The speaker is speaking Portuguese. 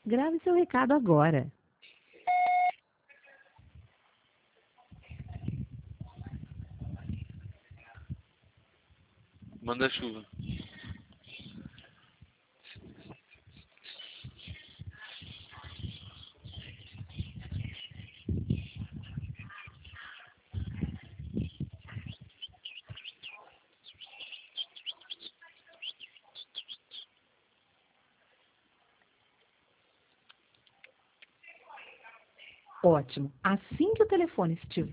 Grave seu recado agora. Manda-chuva. Ótimo. Assim que o telefone estiver